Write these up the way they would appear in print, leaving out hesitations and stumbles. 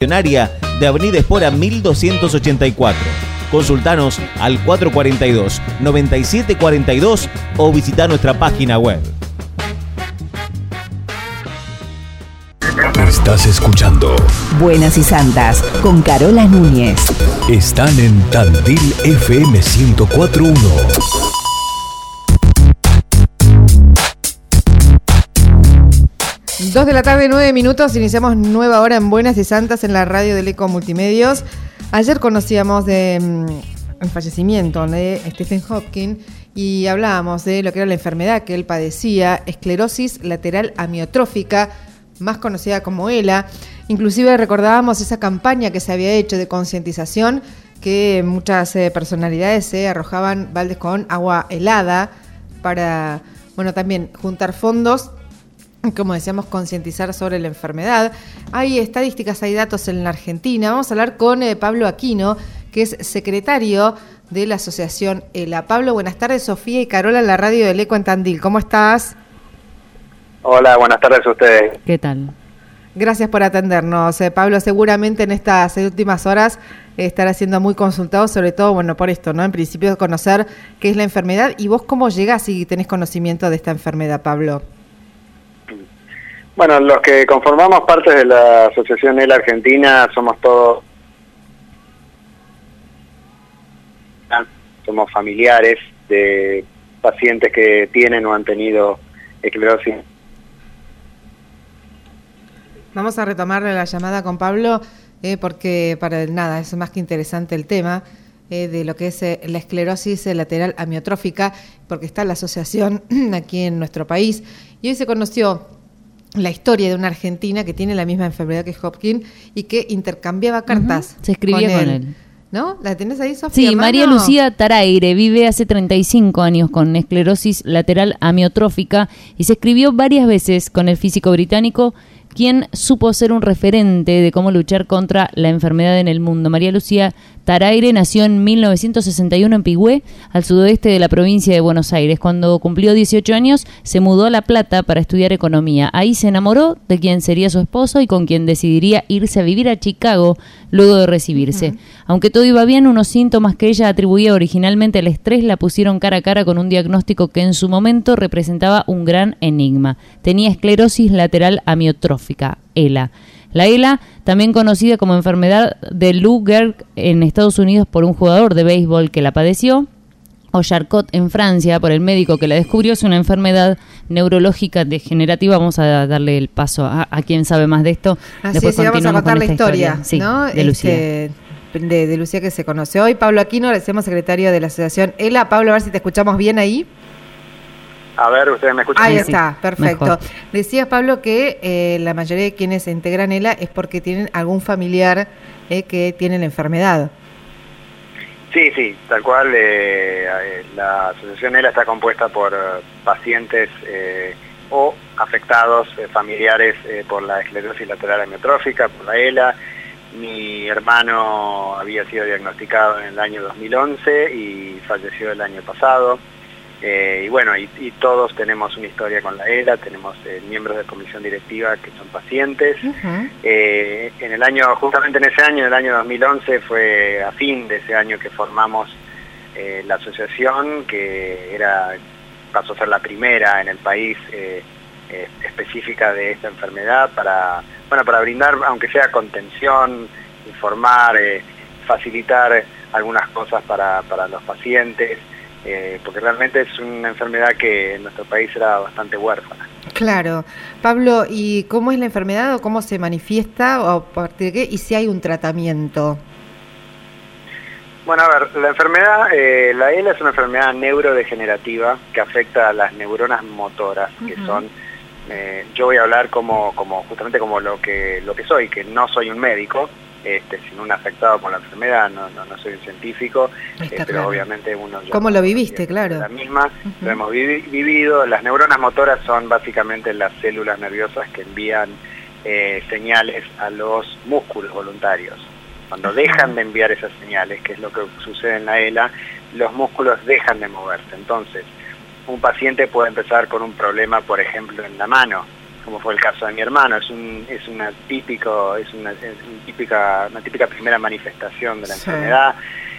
Centenaria de Avenida Espora 1284. Consultanos al 442-9742 o visita nuestra página web. Estás escuchando Buenas y Santas con Carola Núñez. Están en Tandil FM 104.1. 2 de la tarde, 9 minutos. Iniciamos nueva hora en Buenas y Santas en la radio del Eco Multimedios. Ayer conocíamos el fallecimiento de Stephen Hawking y hablábamos de lo que era la enfermedad que él padecía, esclerosis lateral amiotrófica, más conocida como ELA. Inclusive recordábamos esa campaña que se había hecho de concientización, que muchas personalidades se arrojaban baldes con agua helada para, también juntar fondos, como decíamos, concientizar sobre la enfermedad. Hay estadísticas, hay datos en la Argentina. Vamos a hablar con Pablo Aquino, que es secretario de la asociación ELA. Pablo, buenas tardes. Sofía y Carola en la radio del Eco en Tandil. ¿Cómo estás? Hola, buenas tardes a ustedes. ¿Qué tal? Gracias por atendernos. Pablo, seguramente en estas últimas horas estará siendo muy consultado, sobre todo, por esto, ¿no? En principio, conocer qué es la enfermedad y vos cómo llegás si tenés conocimiento de esta enfermedad, Pablo. Bueno, los que conformamos parte de la Asociación ELA Argentina somos todos familiares de pacientes que tienen o han tenido esclerosis. Vamos a retomar la llamada con Pablo porque es más que interesante el tema de lo que es la esclerosis lateral amiotrófica, porque está la asociación aquí en nuestro país y hoy se conoció la historia de una argentina que tiene la misma enfermedad que Hopkins y que intercambiaba cartas. Se escribía con él. ¿No? ¿La tenés ahí, Sofía? Sí, María Lucía Taraire vive hace 35 años con esclerosis lateral amiotrófica y se escribió varias veces con el físico británico, quien supo ser un referente de cómo luchar contra la enfermedad en el mundo. María Lucía Taraire nació en 1961 en Pigüé, al sudoeste de la provincia de Buenos Aires. Cuando cumplió 18 años, se mudó a La Plata para estudiar economía. Ahí se enamoró de quien sería su esposo y con quien decidiría irse a vivir a Chicago luego de recibirse. Aunque todo iba bien, unos síntomas que ella atribuía originalmente al estrés la pusieron cara a cara con un diagnóstico que en su momento representaba un gran enigma. Tenía esclerosis lateral amiotrófica, ELA. La ELA, también conocida como enfermedad de Lou Gehrig en Estados Unidos por un jugador de béisbol que la padeció, o Charcot en Francia por el médico que la descubrió, es una enfermedad neurológica degenerativa. Vamos a darle el paso a quien sabe más de esto. Después vamos a contar la historia, sí, ¿no? De Lucía. De Lucía, que se conoce hoy. Pablo Aquino, le decimos secretario de la asociación ELA. Pablo, a ver si te escuchamos bien ahí. A ver, ¿ustedes me escuchan? Ahí está, perfecto. Mejor. Decías, Pablo, que la mayoría de quienes se integran ELA es porque tienen algún familiar que tiene la enfermedad. Sí, tal cual. La asociación ELA está compuesta por pacientes o afectados familiares por la esclerosis lateral amiotrófica, por la ELA. Mi hermano había sido diagnosticado en el año 2011 y falleció el año pasado. Y todos tenemos una historia con la ELA, tenemos miembros de comisión directiva que son pacientes. Justamente en ese año, en el año 2011, fue a fin de ese año que formamos la asociación, que pasó a ser la primera en el país específica de esta enfermedad para brindar, aunque sea contención, informar, facilitar algunas cosas para los pacientes. Porque realmente es una enfermedad que en nuestro país era bastante huérfana. Claro. Pablo, ¿y cómo es la enfermedad o cómo se manifiesta o a partir de qué? ¿Y si hay un tratamiento? Bueno, a ver, la enfermedad, la ELA es una enfermedad neurodegenerativa que afecta a las neuronas motoras, que son, yo voy a hablar justamente como lo que soy, que no soy un médico, sino un afectado por la enfermedad, no soy un científico, pero claro. Obviamente uno... ¿Cómo lo viviste? Claro. La misma, lo hemos vivido. Las neuronas motoras son básicamente las células nerviosas que envían señales a los músculos voluntarios. Cuando dejan de enviar esas señales, que es lo que sucede en la ELA, los músculos dejan de moverse. Entonces, un paciente puede empezar con un problema, por ejemplo, en la mano, como fue el caso de mi hermano. Es una típica primera manifestación de la enfermedad.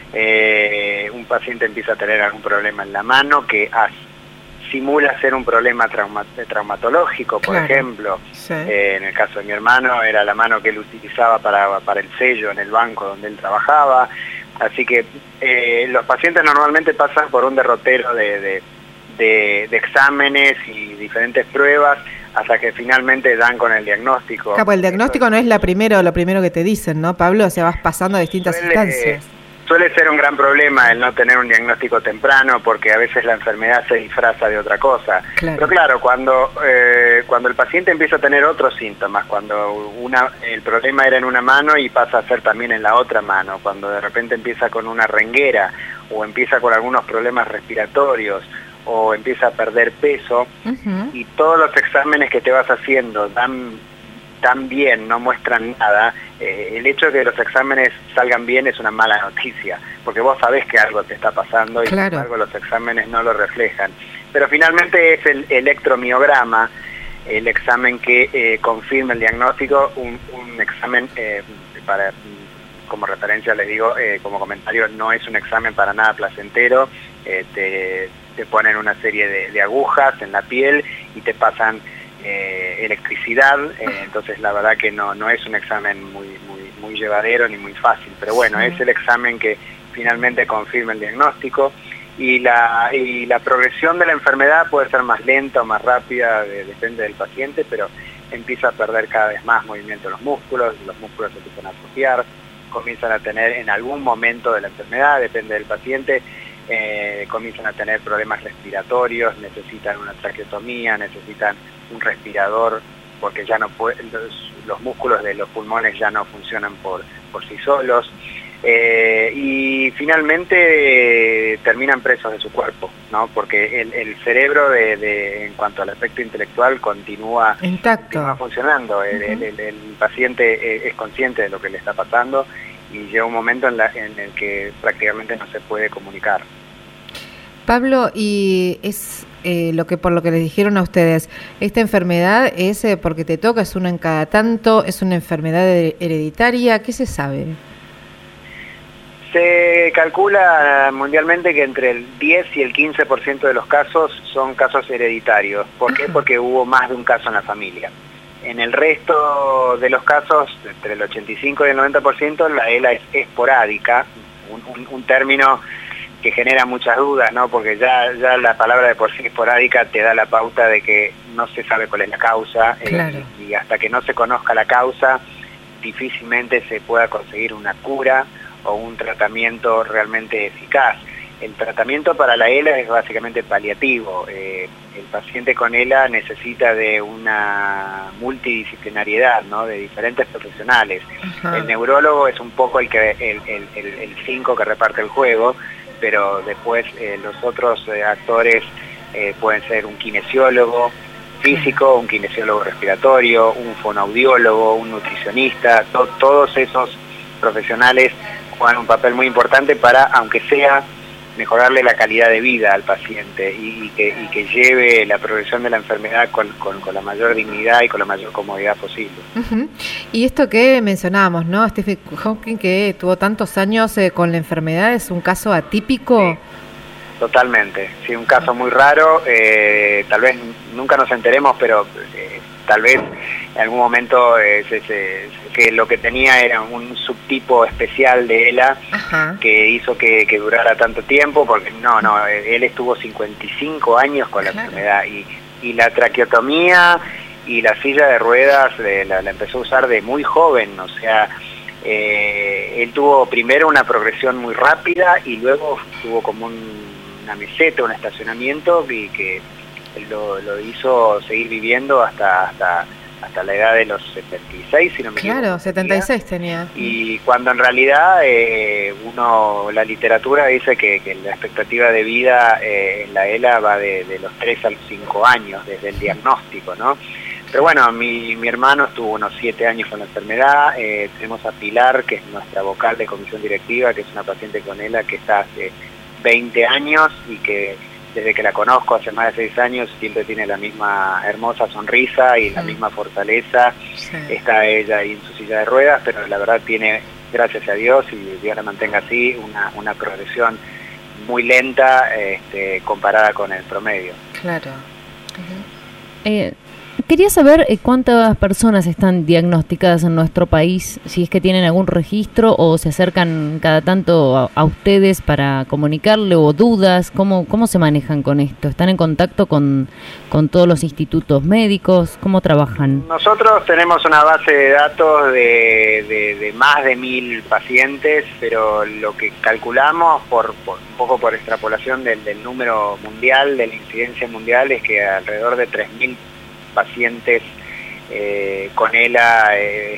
Un paciente empieza a tener algún problema en la mano que simula ser un problema traumatológico, por ejemplo. En el caso de mi hermano era la mano que él utilizaba para el sello en el banco donde él trabajaba. Así que los pacientes normalmente pasan por un derrotero de exámenes y diferentes pruebas hasta que finalmente dan con el diagnóstico. Pues el diagnóstico no es lo primero que te dicen, ¿no, Pablo? O sea, vas pasando a distintas instancias. Suele ser un gran problema el no tener un diagnóstico temprano, porque a veces la enfermedad se disfraza de otra cosa. Pero claro, cuando el paciente empieza a tener otros síntomas, cuando el problema era en una mano y pasa a ser también en la otra mano, cuando de repente empieza con una renguera o empieza con algunos problemas respiratorios o empieza a perder peso, y todos los exámenes que te vas haciendo tan bien, no muestran nada, el hecho de que los exámenes salgan bien es una mala noticia, porque vos sabés que algo te está pasando y sin embargo los exámenes no lo reflejan. Pero finalmente es el electromiograma, el examen que confirma el diagnóstico, un examen, como referencia les digo, como comentario, no es un examen para nada placentero. Te ponen una serie de agujas en la piel y te pasan electricidad, entonces la verdad que no es un examen muy llevadero ni muy fácil, pero bueno, es el examen que finalmente confirma el diagnóstico, y la progresión de la enfermedad puede ser más lenta o más rápida, depende del paciente, pero empieza a perder cada vez más movimiento los músculos empiezan a atrofiar, comienzan a tener en algún momento de la enfermedad, depende del paciente, comienzan a tener problemas respiratorios, necesitan una traqueotomía, necesitan un respirador porque ya no los músculos de los pulmones ya no funcionan por sí solos, y finalmente terminan presos de su cuerpo, ¿no? Porque el cerebro en cuanto al aspecto intelectual continúa intacto, continúa funcionando. El paciente es consciente de lo que le está pasando y llega un momento en el que prácticamente no se puede comunicar. Pablo, y es por lo que les dijeron a ustedes, esta enfermedad es porque te toca, es una en cada tanto, es una enfermedad hereditaria, ¿qué se sabe? Se calcula mundialmente que entre el 10 y el 15% de los casos son casos hereditarios. ¿Por qué? Porque hubo más de un caso en la familia. En el resto de los casos, entre el 85 y el 90%, la ELA es esporádica, un término que genera muchas dudas, ¿no? Porque ya la palabra de por sí esporádica te da la pauta de que no se sabe cuál es la causa, y hasta que no se conozca la causa, difícilmente se pueda conseguir una cura o un tratamiento realmente eficaz. El tratamiento para la ELA es básicamente paliativo. El paciente con ELA necesita de una multidisciplinariedad, ¿no? De diferentes profesionales. El neurólogo es un poco el 5 que reparte el juego, pero después los otros actores pueden ser un kinesiólogo físico, un kinesiólogo respiratorio, un fonoaudiólogo, un nutricionista. Todos esos profesionales juegan un papel muy importante para, aunque sea, mejorarle la calidad de vida al paciente y que lleve la progresión de la enfermedad con la mayor dignidad y con la mayor comodidad posible. Y esto que mencionábamos, ¿no? Stephen Hawking, que tuvo tantos años con la enfermedad, ¿es un caso atípico? Sí, totalmente, sí, un caso muy raro, tal vez nunca nos enteremos, pero tal vez en algún momento que lo que tenía era un subtipo especial de ELA que hizo que durara tanto tiempo, porque él estuvo 55 años con la enfermedad y la traqueotomía y la silla de ruedas la empezó a usar de muy joven, o sea, él tuvo primero una progresión muy rápida y luego tuvo como una meseta, un estacionamiento y que lo hizo seguir viviendo hasta la edad de los 76, si no me equivoco. Claro, 76 tenía. Y cuando en realidad la literatura dice que la expectativa de vida en la ELA va de los 3 a los 5 años, desde el diagnóstico, ¿no? Pero bueno, mi hermano estuvo unos 7 años con la enfermedad. Tenemos a Pilar, que es nuestra vocal de comisión directiva, que es una paciente con ELA que está hace 20 años y que desde que la conozco hace más de 6 años, siempre tiene la misma hermosa sonrisa y la misma fortaleza. Sí. Está ella ahí en su silla de ruedas, pero la verdad tiene, gracias a Dios, y Dios la mantenga así, una progresión muy lenta comparada con el promedio. Claro. Quería saber cuántas personas están diagnosticadas en nuestro país, si es que tienen algún registro o se acercan cada tanto a ustedes para comunicarle o dudas, ¿cómo se manejan con esto? ¿Están en contacto con todos los institutos médicos? ¿Cómo trabajan? Nosotros tenemos una base de datos de más de 1.000 pacientes, pero lo que calculamos un poco por extrapolación del número mundial, de la incidencia mundial, es que alrededor de 3.000 pacientes con ELA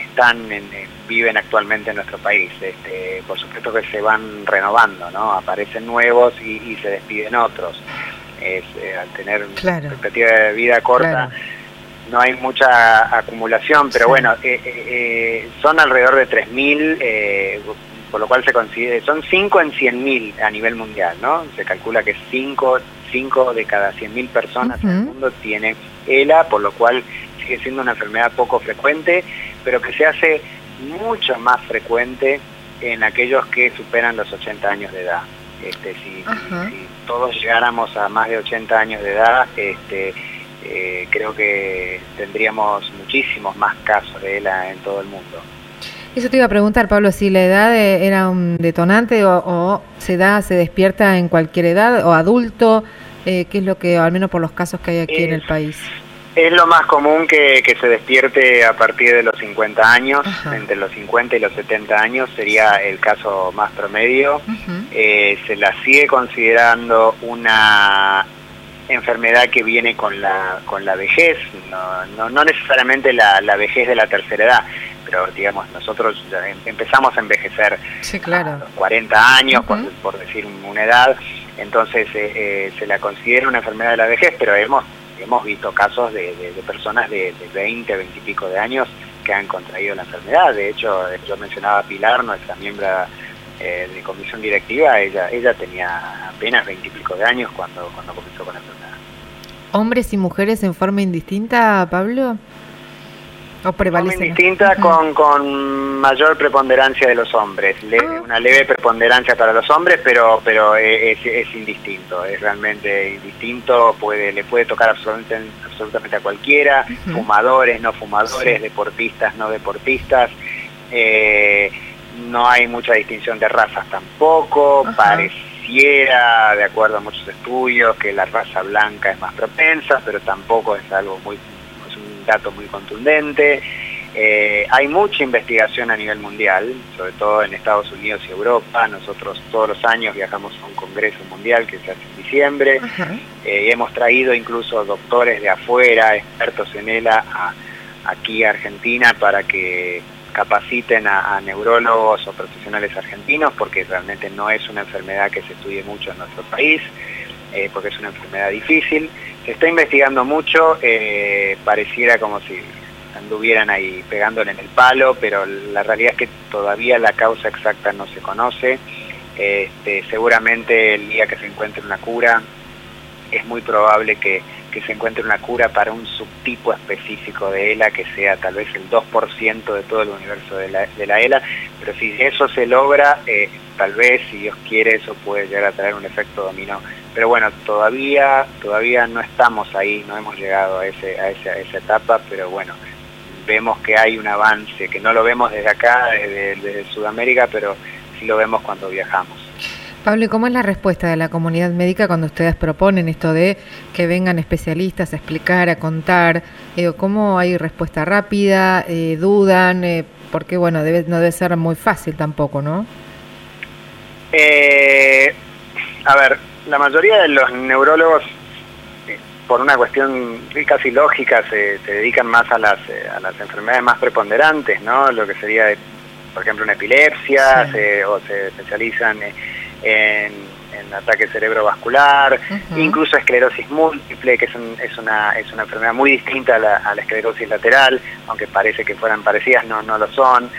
viven actualmente en nuestro país. Por supuesto que se van renovando, ¿no? Aparecen nuevos y se despiden otros. Al tener Claro. expectativa de vida corta, Claro. no hay mucha acumulación, pero Sí. bueno, son alrededor de 3.000, por lo cual se considera, son 5 en 100.000 a nivel mundial, ¿no? Se calcula que 5 de cada 100.000 personas en el mundo tiene ELA, por lo cual sigue siendo una enfermedad poco frecuente, pero que se hace mucho más frecuente en aquellos que superan los 80 años de edad. Si todos llegáramos a más de 80 años de edad, creo que tendríamos muchísimos más casos de ELA en todo el mundo. Eso te iba a preguntar, Pablo, si la edad era un detonante o se despierta en cualquier edad o adulto, ¿qué es lo que, al menos por los casos que hay aquí en el país? Es lo más común que se despierte a partir de los 50 años. Ajá. Entre los 50 y los 70 años sería el caso más promedio. Se la sigue considerando una enfermedad que viene con la vejez, no necesariamente la vejez de la tercera edad, pero digamos, nosotros ya empezamos a envejecer a los 40 años, por decir una edad, entonces se la considera una enfermedad de la vejez, pero hemos visto casos de personas de 20 y pico de años que han contraído la enfermedad. De hecho, yo mencionaba a Pilar, nuestra miembro de comisión directiva, ella tenía apenas 20 y pico de años cuando comenzó con la enfermedad. ¿Hombres y mujeres en forma indistinta, Pablo? ¿O prevalecen? Forma indistinta, con mayor preponderancia de los hombres. Una leve preponderancia para los hombres, pero es indistinto, es realmente indistinto, le puede tocar absolutamente a cualquiera, fumadores, no fumadores, deportistas, no deportistas. No hay mucha distinción de razas tampoco. Pareciera, de acuerdo a muchos estudios, que la raza blanca es más propensa, pero tampoco es un dato muy contundente. Hay mucha investigación a nivel mundial, sobre todo en Estados Unidos y Europa. Nosotros todos los años viajamos a un congreso mundial que se hace en diciembre. Hemos traído incluso doctores de afuera, expertos en ELA, aquí a Argentina para que capaciten a neurólogos o profesionales argentinos, porque realmente no es una enfermedad que se estudie mucho en nuestro país, porque es una enfermedad difícil. Se está investigando mucho, pareciera como si anduvieran ahí pegándole en el palo, pero la realidad es que todavía la causa exacta no se conoce. Seguramente el día que se encuentre una cura, es muy probable que se encuentre una cura para un subtipo específico de ELA, que sea tal vez el 2% de todo el universo de la ELA, pero si eso se logra, tal vez, si Dios quiere, eso puede llegar a traer un efecto dominó. Pero bueno, todavía no estamos ahí, no hemos llegado a esa etapa, pero bueno, vemos que hay un avance, que no lo vemos desde acá, desde Sudamérica, pero sí lo vemos cuando viajamos. Pablo, ¿y cómo es la respuesta de la comunidad médica cuando ustedes proponen esto de que vengan especialistas a explicar, a contar? ¿Cómo hay respuesta rápida? ¿Dudan? Porque, bueno, no debe ser muy fácil tampoco, ¿no? A ver, la mayoría de los neurólogos, por una cuestión casi lógica, se dedican más a las enfermedades más preponderantes, ¿no? Lo que sería, por ejemplo, una epilepsia, o se especializan en ataque cerebrovascular, incluso esclerosis múltiple, que es una enfermedad muy distinta a la esclerosis lateral, aunque parece que fueran parecidas, no lo son.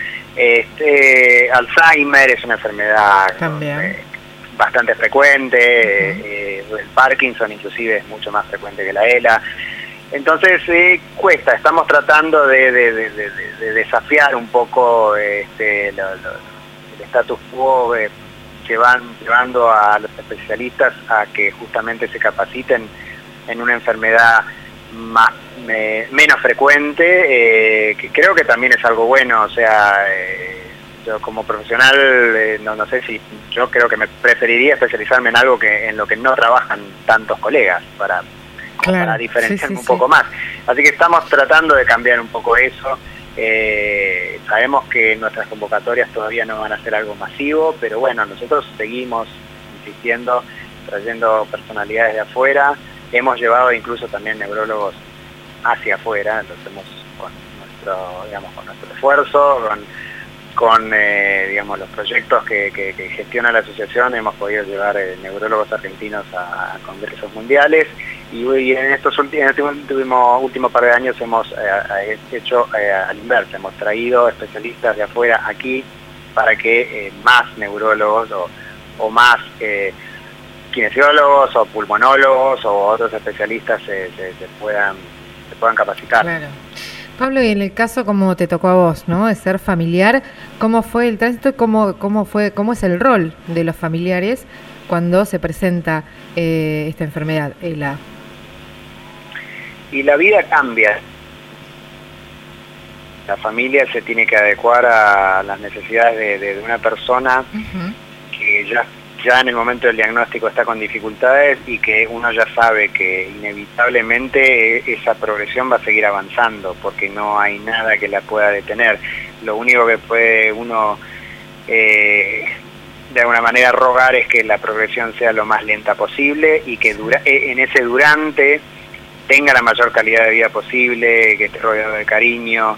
Alzheimer es una enfermedad bastante frecuente, el Parkinson inclusive es mucho más frecuente que la ELA. Entonces cuesta, estamos tratando de desafiar un poco el status quo, llevando a los especialistas a que justamente se capaciten en una enfermedad menos frecuente, que creo que también es algo bueno. O sea, yo como profesional, no sé si yo creo que me preferiría especializarme en algo en lo que no trabajan tantos colegas para diferenciarme un poco más. Así que estamos tratando de cambiar un poco eso. Sabemos que nuestras convocatorias todavía no van a ser algo masivo, pero bueno, nosotros seguimos insistiendo, trayendo personalidades de afuera. Hemos llevado incluso también neurólogos hacia afuera, lo hacemos con nuestro esfuerzo, con los proyectos que gestiona la asociación. Hemos podido llevar neurólogos argentinos a congresos mundiales, y en este último par de años hemos hecho al inverso, hemos traído especialistas de afuera aquí para que más neurólogos o más kinesiólogos o pulmonólogos o otros especialistas se puedan capacitar. Claro. Pablo, y en el caso como te tocó a vos, ¿no?, de ser familiar, ¿cómo fue el tránsito y cómo es el rol de los familiares cuando se presenta esta enfermedad, ELA? Y la vida cambia. La familia se tiene que adecuar a las necesidades de una persona que ya en el momento del diagnóstico está con dificultades, y que uno ya sabe que inevitablemente esa progresión va a seguir avanzando, porque no hay nada que la pueda detener. Lo único que puede uno de alguna manera rogar es que la progresión sea lo más lenta posible, y que en ese durante tenga la mayor calidad de vida posible, que esté rodeado de cariño.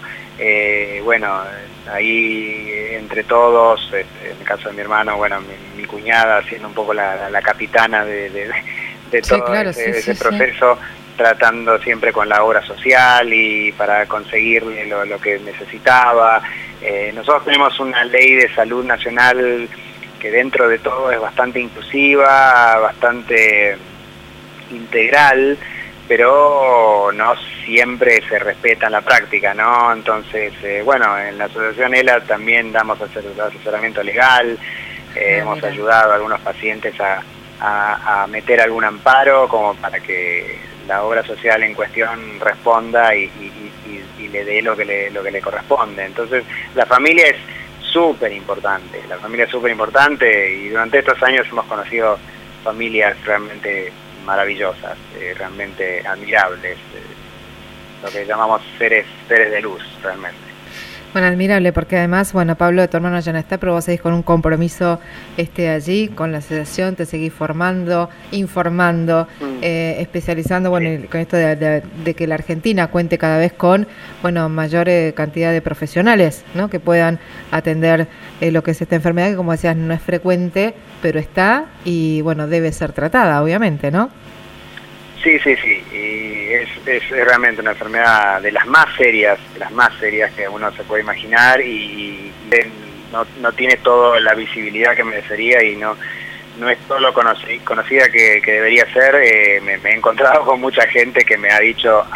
Ahí entre todos, en el caso de mi hermano, mi cuñada siendo un poco la capitana de todo ese proceso, tratando siempre con la obra social y para conseguirle lo que necesitaba. Nosotros tenemos una ley de salud nacional que dentro de todo es bastante inclusiva, bastante integral, pero no siempre se respeta en la práctica, ¿no? Entonces, en la asociación ELA también damos asesoramiento legal, hemos ayudado a algunos pacientes a meter algún amparo como para que la obra social en cuestión responda y le dé lo que le corresponde. Entonces, la familia es súper importante, y durante estos años hemos conocido familias realmente maravillosas, realmente admirables, lo que llamamos seres de luz, realmente. Bueno, admirable, porque además, Pablo, tu hermano ya no está, pero vos seguís con un compromiso allí, con la asociación, te seguís formando, informando, especializando, con esto de que la Argentina cuente cada vez con, mayor cantidad de profesionales, ¿no?, que puedan atender lo que es esta enfermedad, que como decías, no es frecuente, pero está, y debe ser tratada, obviamente, ¿no? Sí, y es realmente una enfermedad de las más serias que uno se puede imaginar, y no tiene toda la visibilidad que merecería, y no es todo lo conocida que debería ser. Me he encontrado con mucha gente que me ha dicho,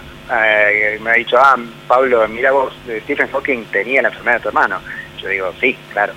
Pablo, mira vos, Stephen Hawking tenía la enfermedad de tu hermano. Yo digo, sí, claro.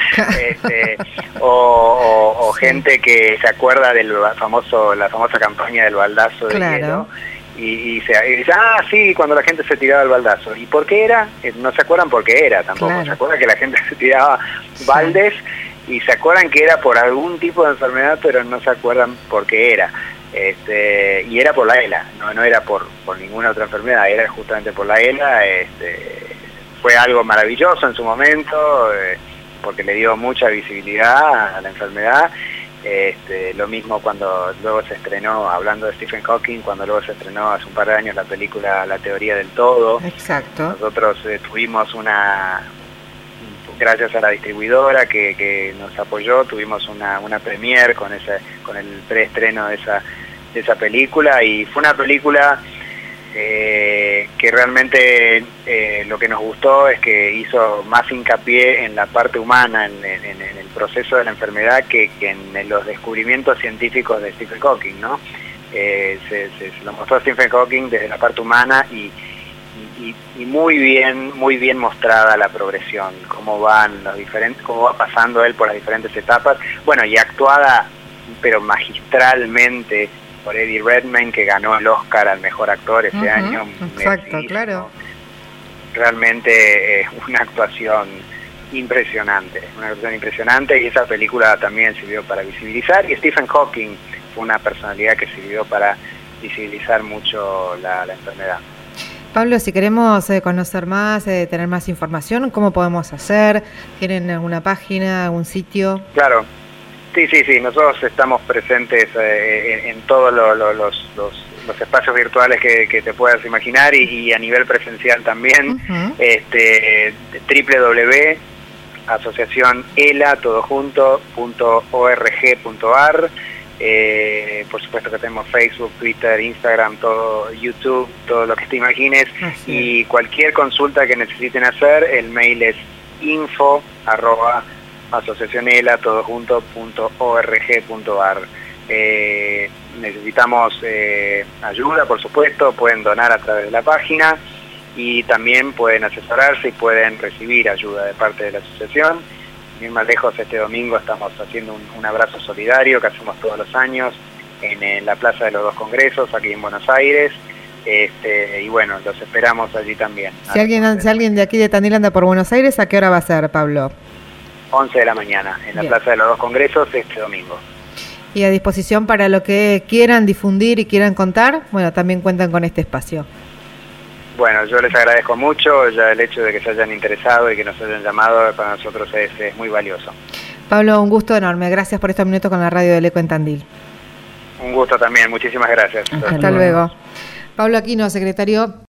O gente que se acuerda de la famosa campaña del baldazo de hielo, y dice, sí, cuando la gente se tiraba el baldazo. ¿Y por qué era? No se acuerdan por qué era tampoco. Claro. Se acuerdan que la gente se tiraba baldes, y se acuerdan que era por algún tipo de enfermedad, pero no se acuerdan por qué era. Y era por la ELA, no era por ninguna otra enfermedad, era justamente por la ELA. Fue algo maravilloso en su momento, porque le dio mucha visibilidad a la enfermedad. Lo mismo cuando luego se estrenó, hablando de Stephen Hawking, cuando luego se estrenó hace un par de años la película La teoría del todo. Exacto. Nosotros tuvimos gracias a la distribuidora que nos apoyó, tuvimos una premiere con el preestreno de esa película, y fue una película que realmente lo que nos gustó es que hizo más hincapié en la parte humana, en el proceso de la enfermedad que en los descubrimientos científicos de Stephen Hawking, ¿no? Se lo mostró Stephen Hawking desde la parte humana y muy bien mostrada la progresión, cómo va pasando él por las diferentes etapas, bueno, y actuada pero magistralmente por Eddie Redmayne, que ganó el Oscar al mejor actor ese año. Exacto, claro. Realmente una actuación impresionante, y esa película también sirvió para visibilizar, y Stephen Hawking fue una personalidad que sirvió para visibilizar mucho la enfermedad. Pablo, si queremos conocer más, tener más información, ¿cómo podemos hacer? ¿Tienen alguna página, algún sitio? Claro, sí, nosotros estamos presentes en todos los espacios virtuales que te puedas imaginar y a nivel presencial también. www.asociacionela.org.ar. Por supuesto que tenemos Facebook, Twitter, Instagram, todo, YouTube, todo lo que te imagines. Y cualquier consulta que necesiten hacer, el mail es info@asociacionela.org.ar. Necesitamos ayuda, por supuesto, pueden donar a través de la página y también pueden asesorarse y pueden recibir ayuda de parte de la asociación. Sin ir más lejos, este domingo estamos haciendo un abrazo solidario que hacemos todos los años en la Plaza de los Dos Congresos, aquí en Buenos Aires, y bueno, los esperamos allí también. Si alguien de aquí de Tandil anda por Buenos Aires, ¿a qué hora va a ser, Pablo? 11 de la mañana, en la Plaza de los Dos Congresos, este domingo. Y a disposición para lo que quieran difundir y quieran contar, bueno, también cuentan con este espacio. Bueno, yo les agradezco mucho, ya el hecho de que se hayan interesado y que nos hayan llamado para nosotros es muy valioso. Pablo, un gusto enorme, gracias por estos minutos con la radio del Eco en Tandil. Un gusto también, muchísimas gracias. Hasta luego. Pablo Aquino, secretario